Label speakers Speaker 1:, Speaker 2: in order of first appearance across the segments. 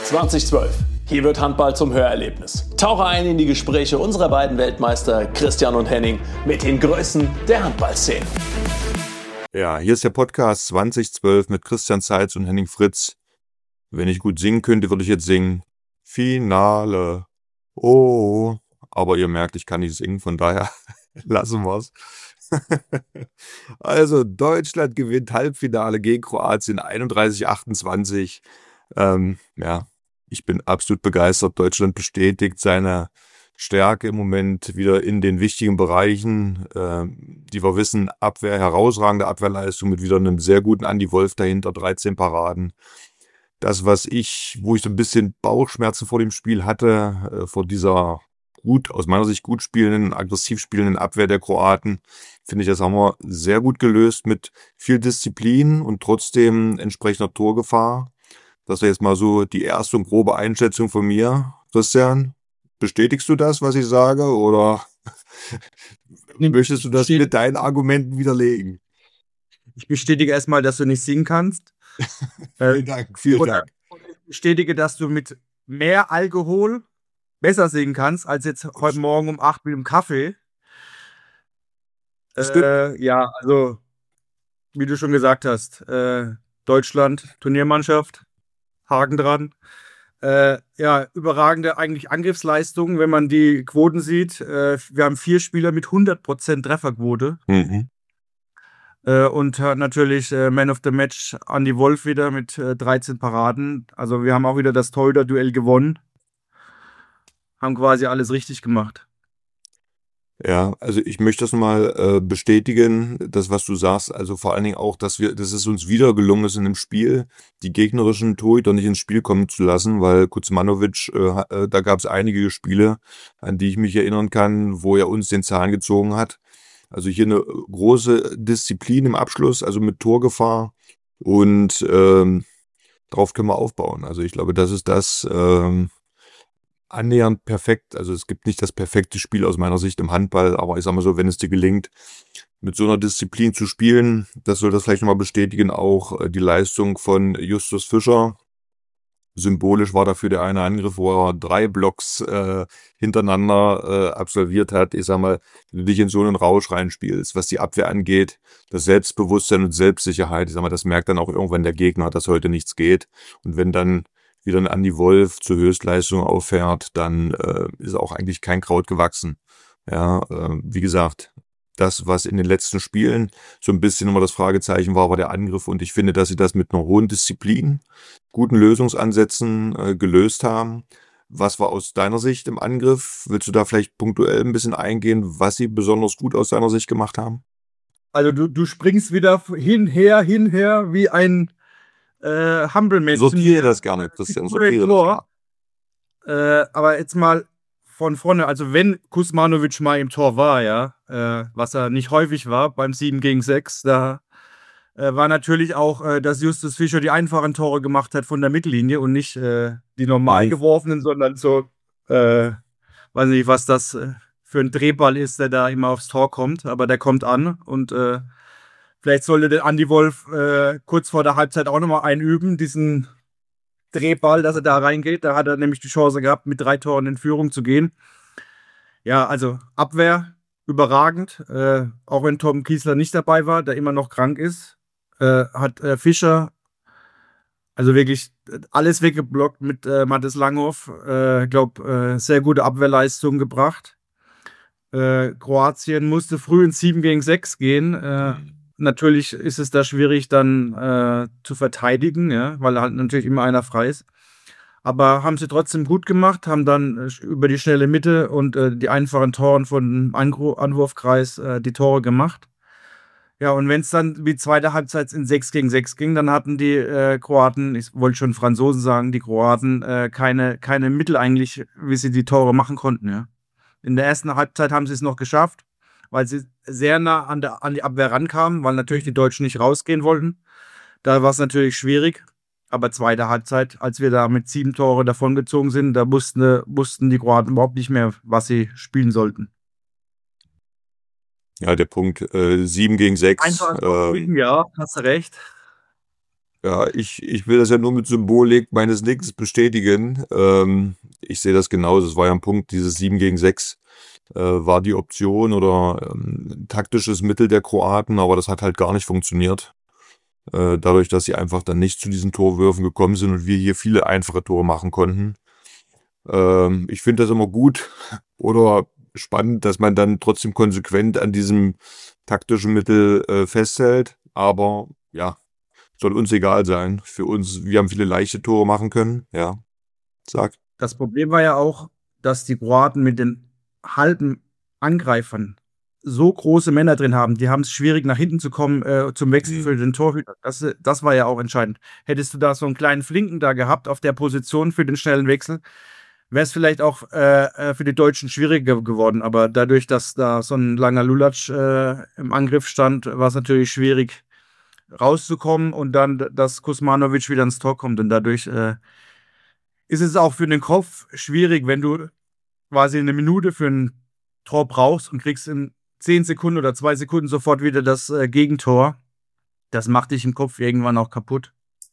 Speaker 1: 2012. Hier wird Handball zum Hörerlebnis. Tauche ein in die Gespräche unserer beiden Weltmeister Christian und Henning mit den Größen der Handballszene.
Speaker 2: Ja, hier ist der Podcast 2012 mit Christian Seitz und Henning Fritz. Wenn ich gut singen könnte, würde ich jetzt singen Finale. Oh, aber ihr merkt, ich kann nicht singen, von daher lassen wir's. Also, Deutschland gewinnt Halbfinale gegen Kroatien 31-28. Ja, ich bin absolut begeistert. Deutschland bestätigt seine Stärke im Moment wieder in den wichtigen Bereichen, die wir wissen, Abwehr, herausragende Abwehrleistung mit wieder einem sehr guten Andi Wolf dahinter, 13 Paraden. Das, wo ich so ein bisschen Bauchschmerzen vor dem Spiel hatte, vor dieser aus meiner Sicht gut spielenden, aggressiv spielenden Abwehr der Kroaten, finde ich, das haben wir sehr gut gelöst mit viel Disziplin und trotzdem entsprechender Torgefahr. Das wäre jetzt mal so die erste und grobe Einschätzung von mir. Christian, bestätigst du das, was ich sage, oder möchtest du das mit deinen Argumenten widerlegen?
Speaker 3: Ich bestätige erstmal, dass du nicht singen kannst.
Speaker 2: Vielen Dank.
Speaker 3: Ich bestätige, dass du mit mehr Alkohol besser singen kannst, als jetzt heute Morgen um 8 mit dem Kaffee. Ja, also, wie du schon gesagt hast, Deutschland, Turniermannschaft, Haken dran. Ja, überragende eigentlich Angriffsleistung, wenn man die Quoten sieht. Wir haben 4 Spieler mit 100% Trefferquote. Und natürlich Man of the Match Andi Wolf wieder mit 13 Paraden. Also wir haben auch wieder das Torhüter-Duell gewonnen. Haben quasi alles richtig gemacht.
Speaker 2: Ja, also ich möchte das mal bestätigen, das, was du sagst, also vor allen Dingen auch, dass es uns wieder gelungen ist in dem Spiel, die gegnerischen Torhüter nicht ins Spiel kommen zu lassen, weil Kuzmanovic, da gab es einige Spiele, an die ich mich erinnern kann, wo er uns den Zahn gezogen hat. Also hier eine große Disziplin im Abschluss, also mit Torgefahr, und darauf können wir aufbauen. Also ich glaube, das ist das annähernd perfekt. Also es gibt nicht das perfekte Spiel aus meiner Sicht im Handball, aber ich sag mal so, wenn es dir gelingt, mit so einer Disziplin zu spielen, das soll das vielleicht nochmal bestätigen, auch die Leistung von Justus Fischer. Symbolisch war dafür der eine Angriff, wo er 3 Blocks hintereinander absolviert hat. Ich sag mal, wenn du dich in so einen Rausch reinspielst, was die Abwehr angeht, das Selbstbewusstsein und Selbstsicherheit, ich sag mal, das merkt dann auch irgendwann der Gegner, dass heute nichts geht. Und wenn dann wieder ein Andi Wolf zur Höchstleistung auffährt, dann ist auch eigentlich kein Kraut gewachsen. Ja, wie gesagt, das, was in den letzten Spielen so ein bisschen immer das Fragezeichen war der Angriff, und ich finde, dass sie das mit einer hohen Disziplin, guten Lösungsansätzen gelöst haben. Was war aus deiner Sicht im Angriff? Willst du da vielleicht punktuell ein bisschen eingehen, was sie besonders gut aus deiner Sicht gemacht haben?
Speaker 3: Also du springst wieder hinher, wie ein Humble-Mensch.
Speaker 2: Sortiere das gerne, Christian, sortiere das gerne.
Speaker 3: Aber jetzt mal von vorne, also wenn Kuzmanovic mal im Tor war, ja, was er nicht häufig war, beim 7-gegen-6, da war natürlich auch, dass Justus Fischer die einfachen Tore gemacht hat von der Mittellinie und nicht die normal geworfenen, sondern so, weiß nicht, was das für ein Drehball ist, der da immer aufs Tor kommt, aber der kommt an, und vielleicht sollte der Andi Wolf kurz vor der Halbzeit auch nochmal einüben, diesen Drehball, dass er da reingeht. Da hat er nämlich die Chance gehabt, mit 3 Toren in Führung zu gehen. Ja, also Abwehr überragend. Auch wenn Tom Kiesler nicht dabei war, der immer noch krank ist, hat Fischer also wirklich alles weggeblockt mit Mathis Langhoff. Ich glaube, sehr gute Abwehrleistung gebracht. Kroatien musste früh ins 7-gegen-6 gehen. Natürlich ist es da schwierig dann zu verteidigen, ja, weil halt natürlich immer einer frei ist. Aber haben sie trotzdem gut gemacht, haben dann über die schnelle Mitte und die einfachen Toren von Anwurfkreis die Tore gemacht. Ja, und wenn es dann wie zweite Halbzeit in 6-gegen-6 ging, dann hatten die Kroaten, ich wollte schon Franzosen sagen, die Kroaten keine Mittel eigentlich, wie sie die Tore machen konnten, ja. In der ersten Halbzeit haben sie es noch geschafft, weil sie sehr nah an die Abwehr rankamen, weil natürlich die Deutschen nicht rausgehen wollten. Da war es natürlich schwierig. Aber zweite Halbzeit, als wir da mit 7 Tore davongezogen sind, da wussten die Kroaten überhaupt nicht mehr, was sie spielen sollten.
Speaker 2: Ja, der Punkt 7-gegen-6.
Speaker 3: Einfach ja, hast du recht.
Speaker 2: Ja, ich will das ja nur mit Symbolik meines Nickens bestätigen. Ich sehe das genauso. Es war ja ein Punkt, dieses 7 gegen 6 war die Option oder ein taktisches Mittel der Kroaten, aber das hat halt gar nicht funktioniert. Dadurch, dass sie einfach dann nicht zu diesen Torwürfen gekommen sind und wir hier viele einfache Tore machen konnten. Ich finde das immer gut oder spannend, dass man dann trotzdem konsequent an diesem taktischen Mittel festhält. Aber ja, soll uns egal sein. Für uns, wir haben viele leichte Tore machen können. Ja, sag.
Speaker 3: Das Problem war ja auch, dass die Kroaten mit den halben Angreifern so große Männer drin haben. Die haben es schwierig, nach hinten zu kommen zum Wechsel für den Torhüter. Das war ja auch entscheidend. Hättest du da so einen kleinen Flinken da gehabt auf der Position für den schnellen Wechsel, wäre es vielleicht auch für die Deutschen schwieriger geworden. Aber dadurch, dass da so ein langer Lulatsch im Angriff stand, war es natürlich schwierig rauszukommen und dann, dass Kuzmanovic wieder ins Tor kommt. Und dadurch ist es auch für den Kopf schwierig, wenn du quasi eine Minute für ein Tor brauchst und kriegst in 10 Sekunden oder 2 Sekunden sofort wieder das Gegentor. Das macht dich im Kopf irgendwann auch kaputt.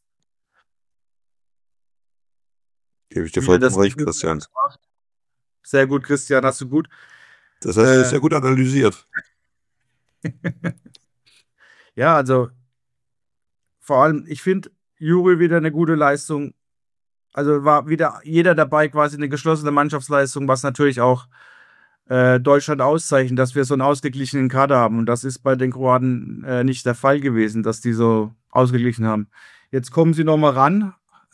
Speaker 2: Gebe ich dir
Speaker 3: Wie er
Speaker 2: vollkommen
Speaker 3: das
Speaker 2: recht,
Speaker 3: Gefühl
Speaker 2: Christian.
Speaker 3: macht. Sehr gut, Christian, hast du gut.
Speaker 2: Das hast du
Speaker 3: Äh,
Speaker 2: sehr gut analysiert.
Speaker 3: ja, also vor allem, ich finde Juri wieder eine gute Leistung. Also war wieder jeder dabei, quasi eine geschlossene Mannschaftsleistung, was natürlich auch Deutschland auszeichnet, dass wir so einen ausgeglichenen Kader haben. Und das ist bei den Kroaten nicht der Fall gewesen, dass die so ausgeglichen haben. Jetzt kommen sie nochmal ran,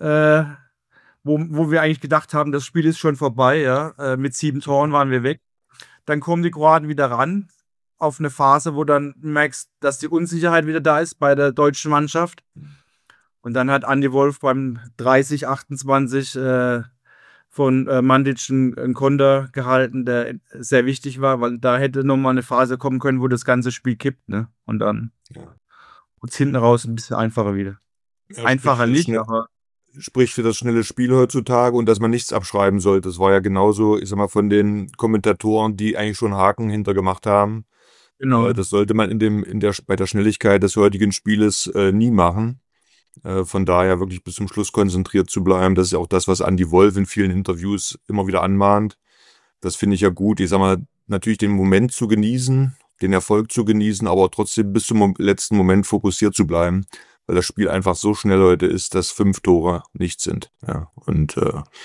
Speaker 3: wo wir eigentlich gedacht haben, das Spiel ist schon vorbei. Ja? Mit 7 Toren waren wir weg. Dann kommen die Kroaten wieder ran auf eine Phase, wo dann merkst, dass die Unsicherheit wieder da ist bei der deutschen Mannschaft. Und dann hat Andi Wolf beim 30-28 von Mandic einen Konter gehalten, der sehr wichtig war, weil da hätte nochmal eine Phase kommen können, wo das ganze Spiel kippt. Ne? Und dann wird es hinten raus ein bisschen einfacher wieder.
Speaker 2: Ja,
Speaker 3: Einfacher nicht, aber
Speaker 2: spricht für das schnelle Spiel heutzutage und dass man nichts abschreiben sollte. Das war ja genauso, ich sag mal, von den Kommentatoren, die eigentlich schon Haken hintergemacht haben.
Speaker 3: genau.
Speaker 2: Das sollte man bei der Schnelligkeit des heutigen Spieles nie machen. Von daher wirklich bis zum Schluss konzentriert zu bleiben. Das ist ja auch das, was Andi Wolf in vielen Interviews immer wieder anmahnt. Das finde ich ja gut. Ich sag mal, natürlich den Moment zu genießen, den Erfolg zu genießen, aber trotzdem bis zum letzten Moment fokussiert zu bleiben, weil das Spiel einfach so schnell heute ist, dass 5 Tore nichts sind. Ja, und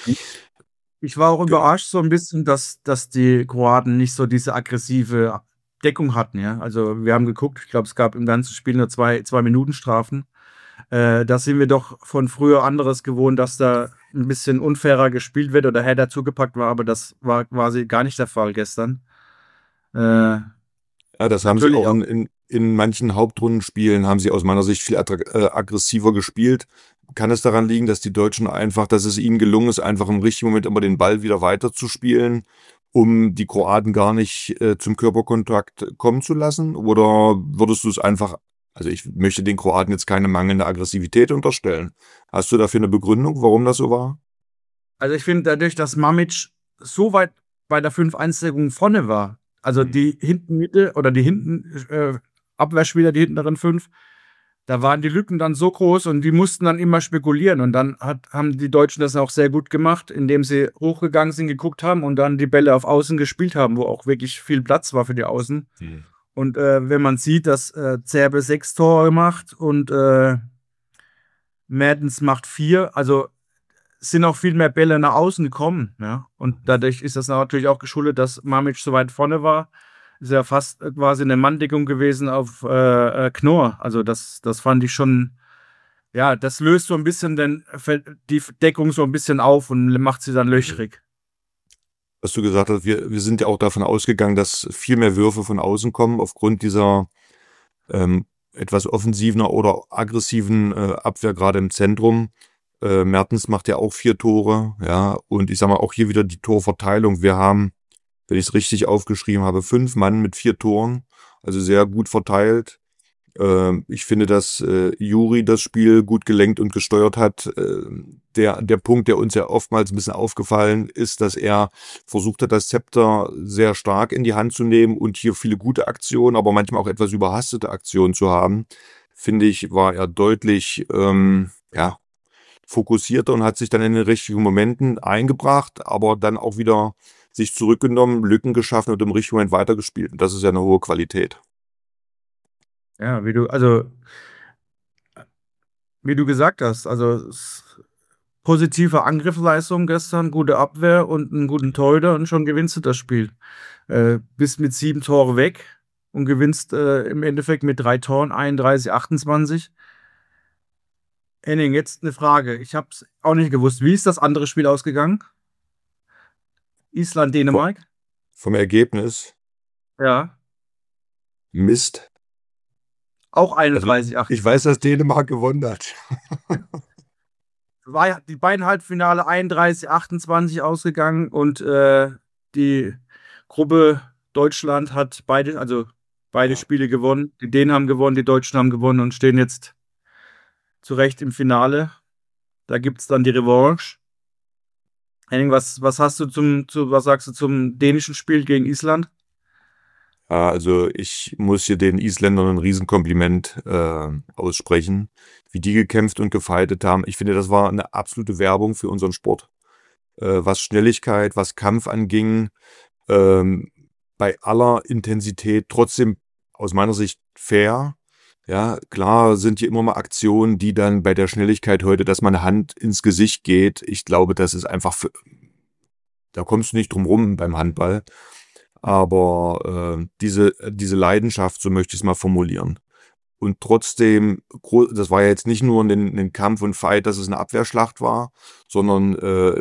Speaker 3: Ich war auch überrascht so ein bisschen, dass die Kroaten nicht so diese aggressive Deckung hatten. Ja? Also wir haben geguckt, ich glaube, es gab im ganzen Spiel nur 2 Minuten-Strafen. Da sind wir doch von früher anderes gewohnt, dass da ein bisschen unfairer gespielt wird oder härter zugepackt war, aber das war quasi gar nicht der Fall gestern.
Speaker 2: ja, das haben sie
Speaker 3: Natürlich
Speaker 2: auch
Speaker 3: auch.
Speaker 2: in manchen Hauptrundenspielen haben sie aus meiner Sicht viel aggressiver gespielt. Kann es daran liegen, dass die Deutschen einfach, dass es ihnen gelungen ist, einfach im richtigen Moment immer den Ball wieder weiterzuspielen, um die Kroaten gar nicht zum Körperkontakt kommen zu lassen? Oder würdest du es einfach, also ich möchte den Kroaten jetzt keine mangelnde Aggressivität unterstellen. Hast du dafür eine Begründung, warum das so war?
Speaker 3: Also ich finde, dadurch, dass Mamic so weit bei der 5-1-Deckung vorne war, also die hinten Mitte oder die hinten Abwehrspieler, die hinteren 5, da waren die Lücken dann so groß und die mussten dann immer spekulieren. Und dann haben die Deutschen das auch sehr gut gemacht, indem sie hochgegangen sind, geguckt haben und dann die Bälle auf Außen gespielt haben, wo auch wirklich viel Platz war für die Außen. Und wenn man sieht, dass Zerbe 6 Tore macht und Mertens macht 4, also sind auch viel mehr Bälle nach außen gekommen. Ja? Und dadurch ist das natürlich auch geschuldet, dass Mamic so weit vorne war. Ist ja fast quasi eine Manndeckung gewesen auf Knorr. Also das fand ich schon, ja, das löst so ein bisschen die Deckung so ein bisschen auf und macht sie dann löchrig.
Speaker 2: Was du gesagt hast, wir sind ja auch davon ausgegangen, dass viel mehr Würfe von außen kommen, aufgrund dieser etwas offensiven oder aggressiven Abwehr, gerade im Zentrum. Mertens macht ja auch 4 Tore, ja, und ich sag mal auch hier wieder die Torverteilung. Wir haben, wenn ich es richtig aufgeschrieben habe, 5 Mann mit 4 Toren, also sehr gut verteilt. Ich finde, dass Juri das Spiel gut gelenkt und gesteuert hat. Der Punkt, der uns ja oftmals ein bisschen aufgefallen ist, dass er versucht hat, das Zepter sehr stark in die Hand zu nehmen und hier viele gute Aktionen, aber manchmal auch etwas überhastete Aktionen zu haben. finde ich, war er deutlich fokussierter und hat sich dann in den richtigen Momenten eingebracht, aber dann auch wieder sich zurückgenommen, Lücken geschaffen und im richtigen Moment weitergespielt. Und das ist ja eine hohe Qualität.
Speaker 3: Ja, wie du gesagt hast, also positive Angriffsleistung gestern, gute Abwehr und einen guten Torhüter und schon gewinnst du das Spiel. Bist mit 7 Tore weg und gewinnst im Endeffekt mit 3 Toren 31, 28. Henning, jetzt eine Frage. Ich habe es auch nicht gewusst. Wie ist das andere Spiel ausgegangen? Island, Dänemark?
Speaker 2: Vom Ergebnis
Speaker 3: Ja.
Speaker 2: Mist.
Speaker 3: Auch
Speaker 2: Also
Speaker 3: 31,
Speaker 2: ich
Speaker 3: 28.
Speaker 2: weiß, dass Dänemark gewonnen hat.
Speaker 3: War die beiden Halbfinale 31, 28 ausgegangen und die Gruppe Deutschland hat beide Spiele gewonnen. Die Dänen haben gewonnen, die Deutschen haben gewonnen und stehen jetzt zu Recht im Finale. Da gibt es dann die Revanche. Henning, was sagst du zum dänischen Spiel gegen Island?
Speaker 2: Ja, also ich muss hier den Isländern ein Riesenkompliment aussprechen, wie die gekämpft und gefeitet haben. Ich finde, das war eine absolute Werbung für unseren Sport. Was Schnelligkeit, was Kampf anging, bei aller Intensität trotzdem aus meiner Sicht fair. Ja, klar sind hier immer mal Aktionen, die dann bei der Schnelligkeit heute, dass meine Hand ins Gesicht geht. Ich glaube, das ist einfach, da kommst du nicht drum rum beim Handball. Aber diese Leidenschaft, so möchte ich es mal formulieren. Und trotzdem, das war ja jetzt nicht nur ein Kampf und Fight, dass es eine Abwehrschlacht war, sondern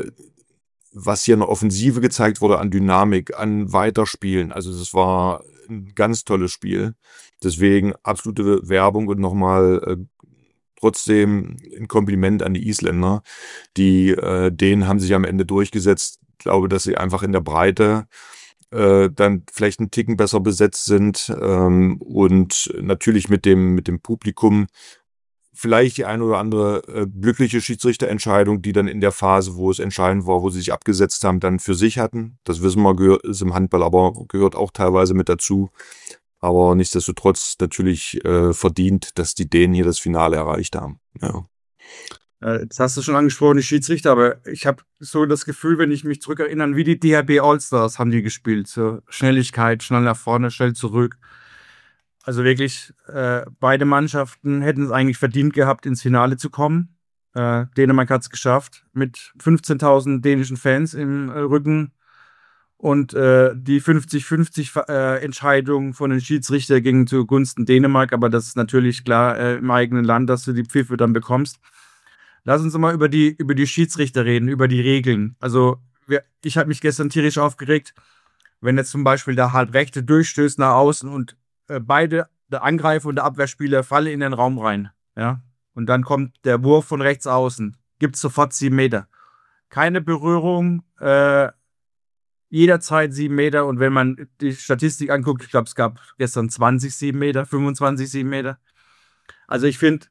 Speaker 2: was hier in der Offensive gezeigt wurde an Dynamik, an Weiterspielen. Also das war ein ganz tolles Spiel. Deswegen absolute Werbung und nochmal trotzdem ein Kompliment an die Isländer. Denen haben sich am Ende durchgesetzt. Ich glaube, dass sie einfach in der Breite dann vielleicht einen Ticken besser besetzt sind und natürlich mit dem Publikum vielleicht die eine oder andere glückliche Schiedsrichterentscheidung, die dann in der Phase, wo es entscheidend war, wo sie sich abgesetzt haben, dann für sich hatten. Das wissen wir, ist im Handball, aber gehört auch teilweise mit dazu. Aber nichtsdestotrotz natürlich verdient, dass die Dänen hier das Finale erreicht haben. Ja.
Speaker 3: Jetzt hast du schon angesprochen, die Schiedsrichter, aber ich habe so das Gefühl, wenn ich mich zurückerinnere, wie die DHB All-Stars haben die gespielt. So Schnelligkeit, schnell nach vorne, schnell zurück. Also wirklich, beide Mannschaften hätten es eigentlich verdient gehabt, ins Finale zu kommen. Dänemark hat es geschafft, mit 15.000 dänischen Fans im Rücken. Und die 50-50 Entscheidung von den Schiedsrichtern ging zugunsten Dänemark, aber das ist natürlich klar im eigenen Land, dass du die Pfiffe dann bekommst. Lass uns mal über die Schiedsrichter reden, über die Regeln. Also, ich habe mich gestern tierisch aufgeregt, wenn jetzt zum Beispiel der Halbrechte durchstößt nach außen und beide, der Angreifer und der Abwehrspieler, fallen in den Raum rein. Ja? Und dann kommt der Wurf von rechts außen. Gibt es sofort 7 Meter. Keine Berührung, jederzeit 7 Meter. Und wenn man die Statistik anguckt, ich glaube, es gab gestern 20 7 Meter, 25 7 Meter. Also ich finde,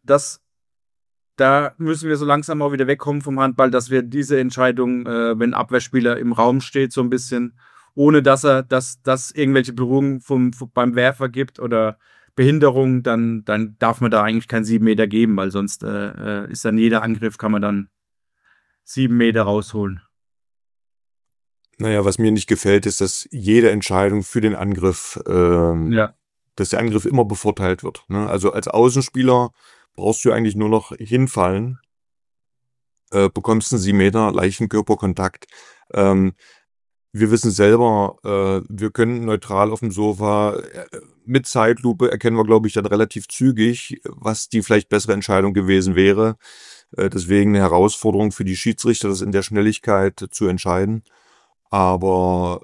Speaker 3: da müssen wir so langsam auch wieder wegkommen vom Handball, dass wir diese Entscheidung, wenn ein Abwehrspieler im Raum steht, so ein bisschen, ohne dass irgendwelche Berührungen beim Werfer gibt oder Behinderung, dann darf man da eigentlich kein 7 Meter geben, weil sonst ist dann jeder Angriff, kann man dann 7 Meter rausholen.
Speaker 2: Naja, was mir nicht gefällt, ist, dass jede Entscheidung für den Angriff, dass der Angriff immer bevorteilt wird. Ne? Also als Außenspieler brauchst du eigentlich nur noch hinfallen, bekommst einen 7 Meter leichten Körperkontakt. Wir wissen selber, wir können neutral auf dem Sofa, mit Zeitlupe erkennen wir, glaube ich, dann relativ zügig, was die vielleicht bessere Entscheidung gewesen wäre. Deswegen eine Herausforderung für die Schiedsrichter, das in der Schnelligkeit zu entscheiden. Aber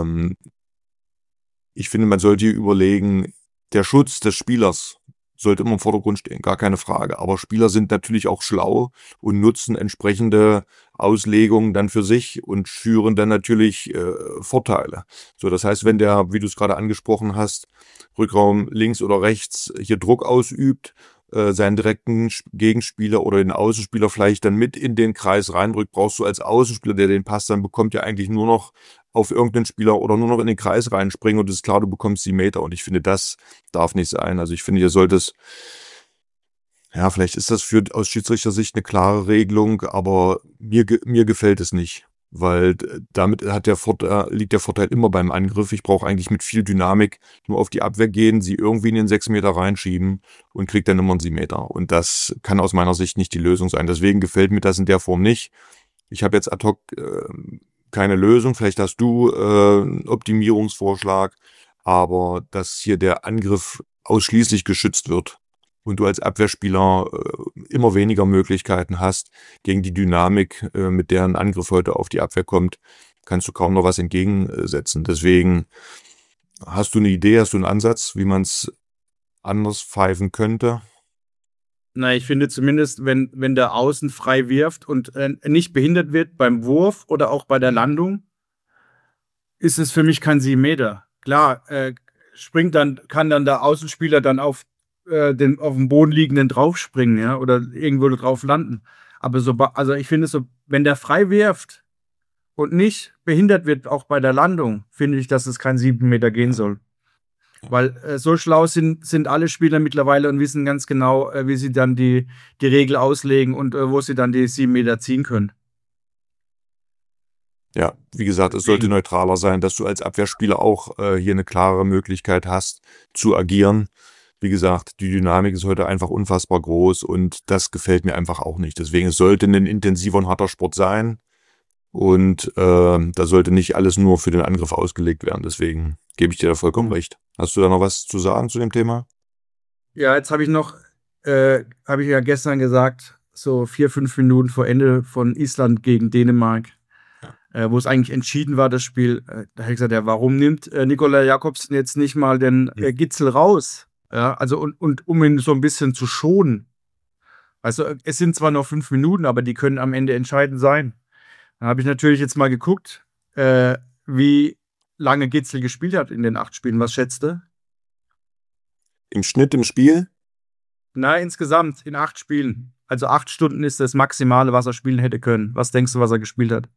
Speaker 2: ich finde, man sollte überlegen, der Schutz des Spielers sollte immer im Vordergrund stehen, gar keine Frage. Aber Spieler sind natürlich auch schlau und nutzen entsprechende Auslegungen dann für sich und schüren dann natürlich Vorteile. So, das heißt, wenn der, wie du es gerade angesprochen hast, Rückraum links oder rechts hier Druck ausübt, seinen direkten Gegenspieler oder den Außenspieler vielleicht dann mit in den Kreis reinrückt, brauchst du als Außenspieler, der den Pass dann bekommt, ja eigentlich nur noch auf irgendeinen Spieler oder nur noch in den Kreis reinspringen und es ist klar, du bekommst 7 Meter und ich finde, das darf nicht sein. Also ich finde, hier sollte es Ja, vielleicht ist das aus Schiedsrichtersicht eine klare Regelung, aber mir gefällt es nicht. Weil damit liegt der Vorteil immer beim Angriff. Ich brauche eigentlich mit viel Dynamik nur auf die Abwehr gehen, sie irgendwie in den 6 Meter reinschieben und krieg dann immer einen 7 Meter. Und das kann aus meiner Sicht nicht die Lösung sein. Deswegen gefällt mir das in der Form nicht. Ich habe jetzt ad hoc keine Lösung. Vielleicht hast du einen Optimierungsvorschlag, aber dass hier der Angriff ausschließlich geschützt wird und du als Abwehrspieler immer weniger Möglichkeiten hast, gegen die Dynamik, mit der ein Angriff heute auf die Abwehr kommt, kannst du kaum noch was entgegensetzen. Deswegen hast du eine Idee, hast du einen Ansatz, wie man es anders pfeifen könnte?
Speaker 3: Na, ich finde zumindest, wenn der Außen frei wirft und nicht behindert wird beim Wurf oder auch bei der Landung, ist es für mich kein 7 Meter. Klar, kann dann der Außenspieler dann auf auf dem Boden liegenden draufspringen, ja, oder irgendwo drauf landen. Aber also ich finde so, wenn der frei wirft und nicht behindert wird, auch bei der Landung, finde ich, dass es kein 7 Meter gehen soll. Weil so schlau sind alle Spieler mittlerweile und wissen ganz genau, wie sie dann die Regel auslegen und wo sie dann die 7 Meter ziehen können.
Speaker 2: Ja, wie gesagt, es sollte neutraler sein, dass du als Abwehrspieler auch hier eine klare Möglichkeit hast zu agieren. Wie gesagt, die Dynamik ist heute einfach unfassbar groß und das gefällt mir einfach auch nicht. Deswegen, es sollte ein intensiver und harter Sport sein und da sollte nicht alles nur für den Angriff ausgelegt werden. Deswegen gebe ich dir da vollkommen recht. Hast du da noch was zu sagen zu dem Thema?
Speaker 3: Ja, jetzt habe ich ja gestern gesagt, so 4, 5 Minuten vor Ende von Island gegen Dänemark, wo es eigentlich entschieden war, das Spiel, da habe ich gesagt, ja, warum nimmt Nicolai Jakobsen jetzt nicht mal den Gitzel raus? Ja, also und um ihn so ein bisschen zu schonen. Also es sind zwar noch 5 Minuten, aber die können am Ende entscheidend sein. Da habe ich natürlich jetzt mal geguckt, wie lange Gitzel gespielt hat in den 8 Spielen. Was schätzt du?
Speaker 2: Im Schnitt im Spiel?
Speaker 3: Na, insgesamt in 8 Spielen. Also 8 Stunden ist das Maximale, was er spielen hätte können. Was denkst du, was er gespielt hat?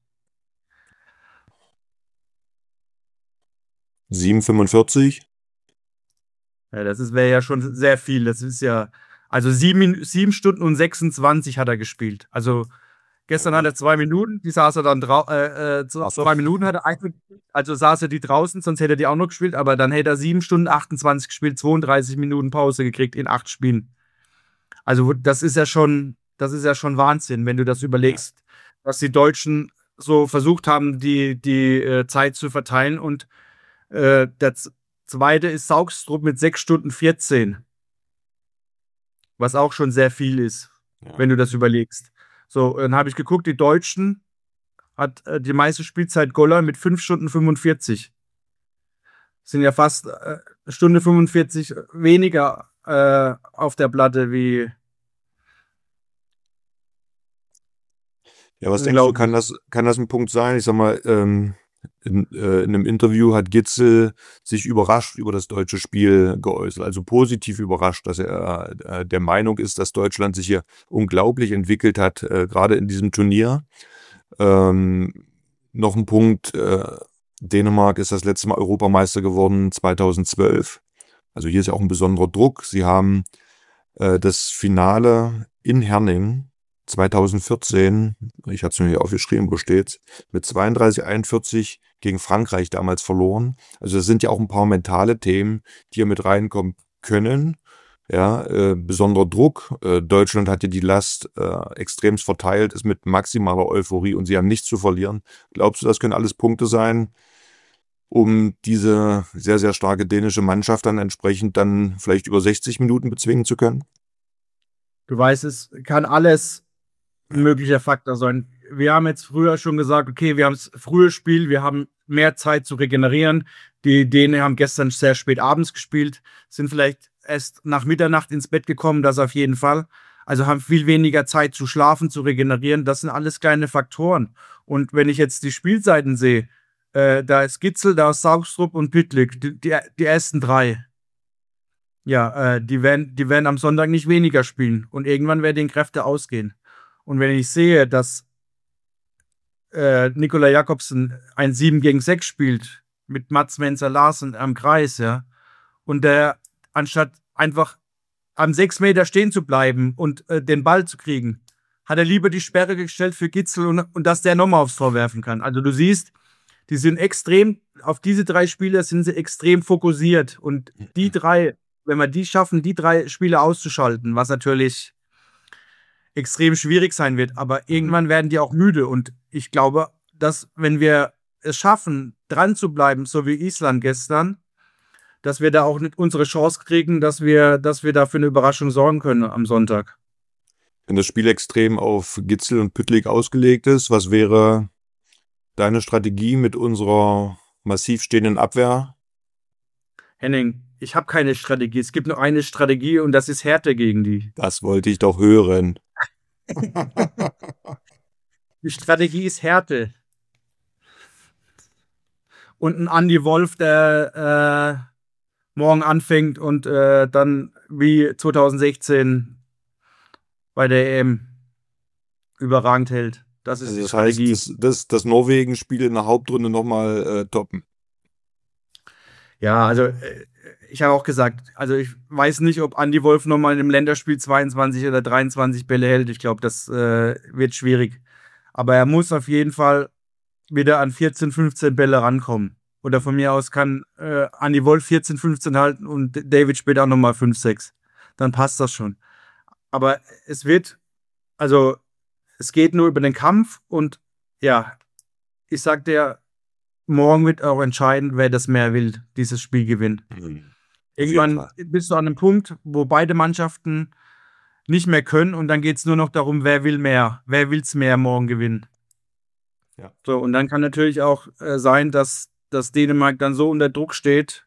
Speaker 2: 7,45?
Speaker 3: Ja, wäre ja schon sehr viel. Das ist ja, also 7 Stunden und 26 hat er gespielt. Also gestern hat er 2 Minuten, die saß er dann 2 Minuten hat er also saß er die draußen, sonst hätte er die auch noch gespielt, aber dann hätte er 7 Stunden 28 gespielt, 32 Minuten Pause gekriegt in 8 Spielen. Also das ist ja schon Wahnsinn, wenn du das überlegst, was die Deutschen so versucht haben, die Zeit zu verteilen. Und der zweite ist Saugstrup mit 6 Stunden 14, was auch schon sehr viel ist, wenn du das überlegst. So, dann habe ich geguckt, die Deutschen hat die meiste Spielzeit Goller mit 5 Stunden 45. Sind ja fast Stunde 45 weniger auf der Platte wie.
Speaker 2: Ja, was denkst du, kann das ein Punkt sein? Ich sag mal, in einem Interview hat Gitzel sich überrascht über das deutsche Spiel geäußert, also positiv überrascht, dass er der Meinung ist, dass Deutschland sich hier unglaublich entwickelt hat, gerade in diesem Turnier. Noch ein Punkt, Dänemark ist das letzte Mal Europameister geworden 2012. Also hier ist ja auch ein besonderer Druck. Sie haben das Finale in Herning 2014, ich hatte es mir hier aufgeschrieben, wo steht's, mit 32:41 gegen Frankreich damals verloren. Also das sind ja auch ein paar mentale Themen, die hier mit reinkommen können. Ja, besonderer Druck. Deutschland hat ja die Last extremst verteilt, ist mit maximaler Euphorie und sie haben nichts zu verlieren. Glaubst du, das können alles Punkte sein, um diese sehr, sehr starke dänische Mannschaft dann entsprechend dann vielleicht über 60 Minuten bezwingen zu können?
Speaker 3: Du weißt, es kann alles ein möglicher Faktor sein. Wir haben jetzt früher schon gesagt, okay, wir haben das frühe Spiel, wir haben mehr Zeit zu regenerieren. Die Dänen haben gestern sehr spät abends gespielt, sind vielleicht erst nach Mitternacht ins Bett gekommen, das auf jeden Fall. Also haben viel weniger Zeit zu schlafen, zu regenerieren. Das sind alles kleine Faktoren. Und wenn ich jetzt die Spielzeiten sehe, da ist Gitzel, da ist Saugstrup und Pytlik, die ersten 3. Ja, die werden am Sonntag nicht weniger spielen. Und irgendwann werden die Kräfte ausgehen. Und wenn ich sehe, dass Nicolai Jakobsen ein 7 gegen 6 spielt, mit Mats Menzer Larsen am Kreis, ja, und der anstatt einfach am 6 Meter stehen zu bleiben und den Ball zu kriegen, hat er lieber die Sperre gestellt für Gitzel und dass der nochmal aufs Tor werfen kann. Also du siehst, die sind auf diese 3 Spieler sind sie extrem fokussiert. Und die 3, wenn wir die schaffen, die 3 Spieler auszuschalten, was natürlich extrem schwierig sein wird, aber irgendwann werden die auch müde. Und ich glaube, dass wenn wir es schaffen, dran zu bleiben, so wie Island gestern, dass wir da auch nicht unsere Chance kriegen, dass wir da für eine Überraschung sorgen können am Sonntag.
Speaker 2: Wenn das Spiel extrem auf Gitzel und Püttlik ausgelegt ist, was wäre deine Strategie mit unserer massiv stehenden Abwehr?
Speaker 3: Henning, ich habe keine Strategie. Es gibt nur eine Strategie und das ist Härte gegen die.
Speaker 2: Das wollte ich doch hören.
Speaker 3: Die Strategie ist Härte. Und ein Andy Wolf, der morgen anfängt und dann wie 2016 bei der EM überragend hält. Das ist
Speaker 2: Also
Speaker 3: die
Speaker 2: das
Speaker 3: Strategie.
Speaker 2: heißt, das Norwegen-Spiel in der Hauptrunde nochmal toppen.
Speaker 3: Ja, also ich habe auch gesagt, also ich weiß nicht, ob Andy Wolf nochmal im Länderspiel 22 oder 23 Bälle hält. Ich glaube, das wird schwierig. Aber er muss auf jeden Fall wieder an 14, 15 Bälle rankommen. Oder von mir aus kann Andy Wolf 14, 15 halten und David später auch nochmal 5, 6. Dann passt das schon. Aber es geht nur über den Kampf und ja, ich sag dir, morgen wird auch entscheidend, wer das mehr will, dieses Spiel gewinnen. Irgendwann bist du an einem Punkt, wo beide Mannschaften nicht mehr können und dann geht es nur noch darum, wer will mehr, wer will es mehr morgen gewinnen.
Speaker 2: Ja.
Speaker 3: So, und dann kann natürlich auch sein, dass Dänemark dann so unter Druck steht,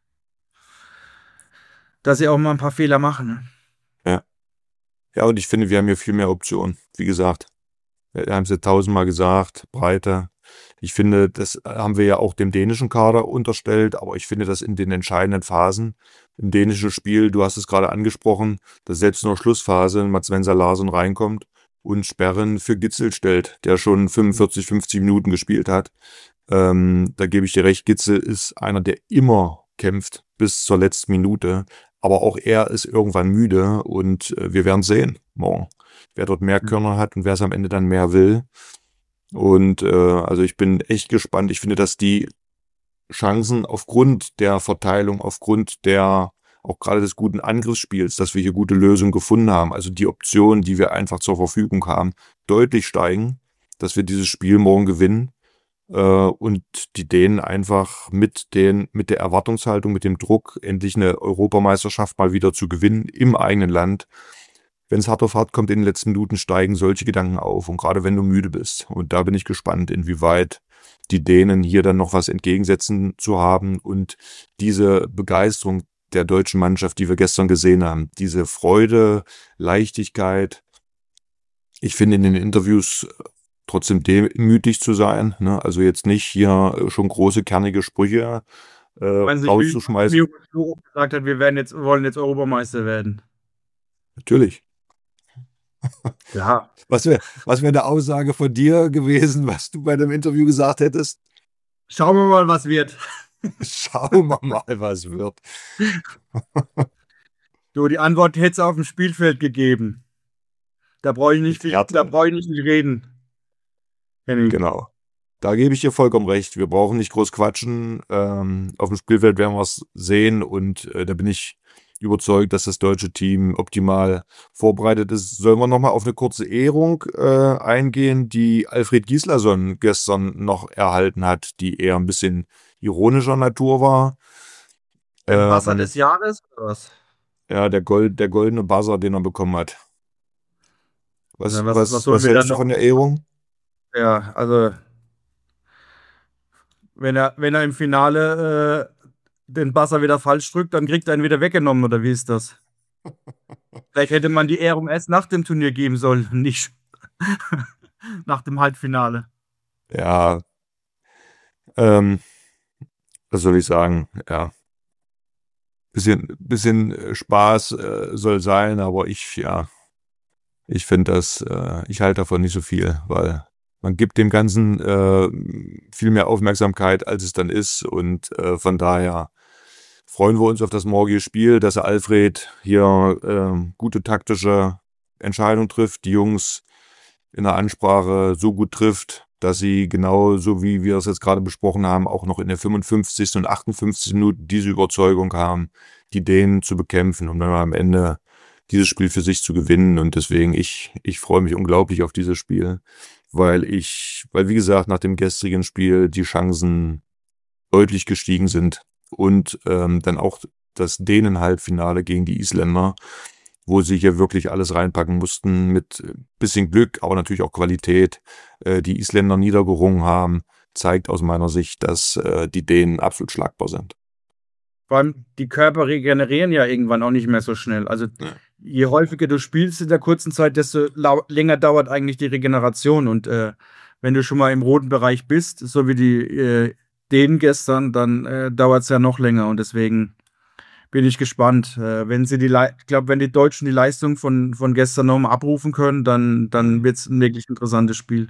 Speaker 3: dass sie auch mal ein paar Fehler machen.
Speaker 2: Ja, und ich finde, wir haben hier viel mehr Optionen. Wie gesagt, wir haben es ja 1000-mal gesagt, Breite. Ich finde, das haben wir ja auch dem dänischen Kader unterstellt, aber ich finde, dass in den entscheidenden Phasen im dänischen Spiel, du hast es gerade angesprochen, dass selbst in der Schlussphase Mats Wenser Larsson reinkommt und Sperren für Gitzel stellt, der schon 45, 50 Minuten gespielt hat. Da gebe ich dir recht, Gitzel ist einer, der immer kämpft bis zur letzten Minute, aber auch er ist irgendwann müde und wir werden sehen morgen, wer dort mehr Körner hat und wer es am Ende dann mehr will. Und also ich bin echt gespannt. Ich finde, dass die Chancen aufgrund der Verteilung, aufgrund der auch gerade des guten Angriffsspiels, dass wir hier gute Lösungen gefunden haben, also die Optionen, die wir einfach zur Verfügung haben, deutlich steigen, dass wir dieses Spiel morgen gewinnen und die Dänen einfach mit der Erwartungshaltung, mit dem Druck, endlich eine Europameisterschaft mal wieder zu gewinnen im eigenen Land. Wenn es hart auf hart kommt, in den letzten Minuten steigen solche Gedanken auf. Und gerade wenn du müde bist. Und da bin ich gespannt, inwieweit die Dänen hier dann noch was entgegensetzen zu haben. Und diese Begeisterung der deutschen Mannschaft, die wir gestern gesehen haben, diese Freude, Leichtigkeit. Ich finde in den Interviews trotzdem demütig zu sein. Ne? Also jetzt nicht hier schon große, kernige Sprüche rauszuschmeißen.
Speaker 3: Wie gesagt hat, wollen jetzt Europameister werden.
Speaker 2: Natürlich.
Speaker 3: Ja.
Speaker 2: Was wär eine Aussage von dir gewesen, was du bei dem Interview gesagt hättest?
Speaker 3: Schauen wir mal, was wird.
Speaker 2: Schauen wir mal, was wird.
Speaker 3: Du, die Antwort hätte es auf dem Spielfeld gegeben. Da brauche ich nicht reden. Henning.
Speaker 2: Genau. Da gebe ich dir vollkommen recht. Wir brauchen nicht groß quatschen. Auf dem Spielfeld werden wir es sehen und da bin ich überzeugt, dass das deutsche Team optimal vorbereitet ist. Sollen wir nochmal auf eine kurze Ehrung eingehen, die Alfred Gislason gestern noch erhalten hat, die eher ein bisschen ironischer Natur war.
Speaker 3: Buzzer des Jahres oder was?
Speaker 2: Ja, der goldene Buzzer, den er bekommen hat. Was hältst du von der Ehrung?
Speaker 3: Ja, also wenn er im Finale den Buzzer wieder falsch drückt, dann kriegt er ihn wieder weggenommen, oder wie ist das? Vielleicht hätte man die Ehrung erst nach dem Turnier geben sollen, nicht nach dem Halbfinale.
Speaker 2: Ja, was soll ich sagen? Ja, bisschen Spaß soll sein, aber ich finde ich halte davon nicht so viel, weil man gibt dem Ganzen viel mehr Aufmerksamkeit, als es dann ist und von daher freuen wir uns auf das morgige Spiel, dass der Alfred hier gute taktische Entscheidungen trifft, die Jungs in der Ansprache so gut trifft, dass sie genau so, wie wir es jetzt gerade besprochen haben, auch noch in der 55. und 58. Minute diese Überzeugung haben, die Dänen zu bekämpfen und dann am Ende dieses Spiel für sich zu gewinnen. Und deswegen, ich freue mich unglaublich auf dieses Spiel, weil wie gesagt, nach dem gestrigen Spiel die Chancen deutlich gestiegen sind und dann auch das Dänen-Halbfinale gegen die Isländer, wo sie hier wirklich alles reinpacken mussten mit bisschen Glück, aber natürlich auch Qualität, die Isländer niedergerungen haben, zeigt aus meiner Sicht, dass die Dänen absolut schlagbar sind.
Speaker 3: Vor allem, die Körper regenerieren ja irgendwann auch nicht mehr so schnell. Also je häufiger du spielst in der kurzen Zeit, desto länger dauert eigentlich die Regeneration. Und wenn du schon mal im roten Bereich bist, so wie die Dänen gestern, dann dauert es ja noch länger. Und deswegen bin ich gespannt. Ich glaube, wenn die Deutschen die Leistung von gestern nochmal abrufen können, dann wird es ein wirklich interessantes Spiel.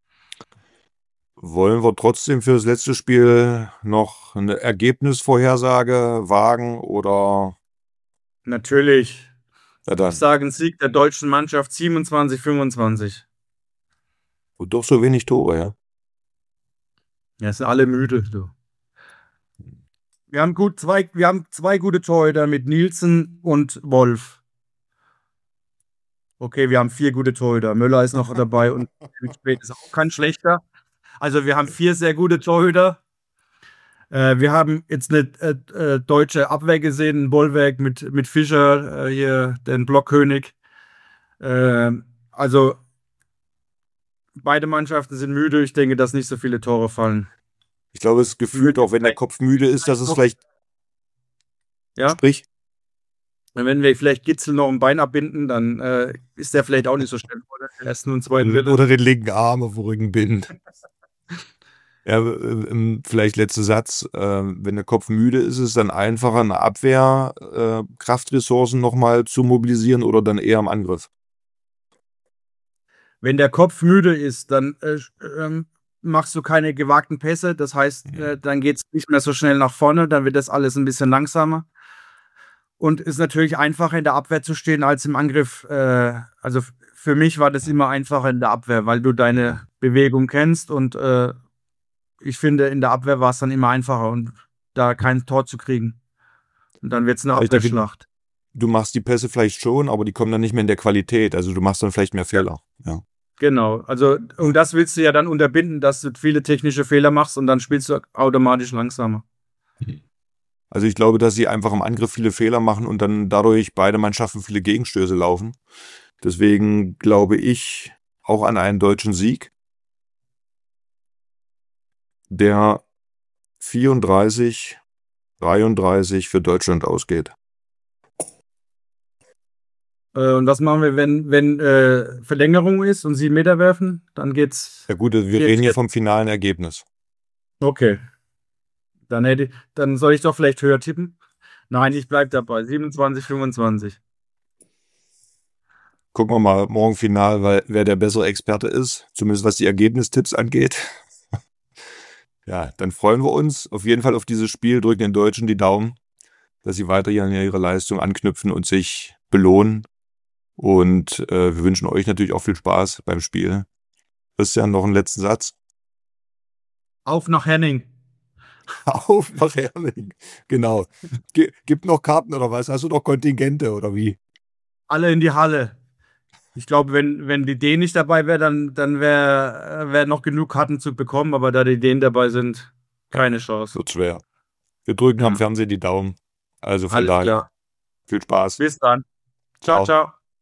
Speaker 2: Wollen wir trotzdem für das letzte Spiel noch eine Ergebnisvorhersage wagen oder?
Speaker 3: Natürlich.
Speaker 2: Ja, dann.
Speaker 3: Ich sage einen Sieg der deutschen Mannschaft 27-25.
Speaker 2: Und doch so wenig Tore, ja?
Speaker 3: Ja, sind alle müde, du. Wir haben zwei gute Torhüter mit Nielsen und Wolf. Okay, wir haben 4 gute Torhüter. Müller ist noch dabei und Spät ist auch kein schlechter. Also wir haben 4 sehr gute Torhüter. Wir haben jetzt eine deutsche Abwehr gesehen, ein Bollwerk mit Fischer, hier den Blockkönig. Also beide Mannschaften sind müde. Ich denke, dass nicht so viele Tore fallen.
Speaker 2: Ich glaube, es ist gefühlt auch, wenn der Kopf müde ist, dass es vielleicht.
Speaker 3: Ja.
Speaker 2: Sprich.
Speaker 3: Wenn wir vielleicht Gitzel noch ein Bein abbinden, dann ist der vielleicht auch nicht so schnell vor der ersten und zweiten Welle.
Speaker 2: Oder den linken Arm auf den Rücken binden. Ja, vielleicht letzter Satz. Wenn der Kopf müde ist, ist es dann einfacher, eine Abwehr Kraftressourcen nochmal zu mobilisieren oder dann eher im Angriff?
Speaker 3: Wenn der Kopf müde ist, dann machst du keine gewagten Pässe. Das heißt, dann geht es nicht mehr so schnell nach vorne. Dann wird das alles ein bisschen langsamer. Und ist natürlich einfacher in der Abwehr zu stehen als im Angriff. Also für mich war das immer einfacher in der Abwehr, weil du deine Bewegung kennst. Und ich finde, in der Abwehr war es dann immer einfacher, und da kein Tor zu kriegen. Und dann wird es eine Abwehrschlacht.
Speaker 2: Du machst die Pässe vielleicht schon, aber die kommen dann nicht mehr in der Qualität. Also du machst dann vielleicht mehr Fehler. Ja.
Speaker 3: Genau. Also, und das willst du ja dann unterbinden, dass du viele technische Fehler machst und dann spielst du automatisch langsamer.
Speaker 2: Also ich glaube, dass sie einfach im Angriff viele Fehler machen und dann dadurch beide Mannschaften viele Gegenstöße laufen. Deswegen glaube ich auch an einen deutschen Sieg, der 34-33 für Deutschland ausgeht.
Speaker 3: Und was machen wir, wenn Verlängerung ist und sie einen Meter werfen? Dann geht's.
Speaker 2: Ja gut, wir reden hier vom finalen Ergebnis.
Speaker 3: Okay. Dann soll ich doch vielleicht höher tippen? Nein, ich bleibe dabei. 27-25.
Speaker 2: Gucken wir mal morgen final, wer der bessere Experte ist, zumindest was die Ergebnistipps angeht. Ja, dann freuen wir uns auf jeden Fall auf dieses Spiel, drücken den Deutschen die Daumen, dass sie weiterhin an ihre Leistung anknüpfen und sich belohnen. Und wir wünschen euch natürlich auch viel Spaß beim Spiel. Christian, noch einen letzten Satz.
Speaker 3: Auf nach Henning.
Speaker 2: Auf nach Henning. Genau. Gibt noch Karten oder was? Hast du noch Kontingente oder wie?
Speaker 3: Alle in die Halle. Ich glaube, wenn die Dänen nicht dabei wäre, dann wäre noch genug Karten zu bekommen, aber da die Dänen dabei sind, keine Chance.
Speaker 2: Wird schwer. Wir drücken am Fernsehen die Daumen. Also von daher, viel Spaß.
Speaker 3: Bis dann. Ciao, ciao.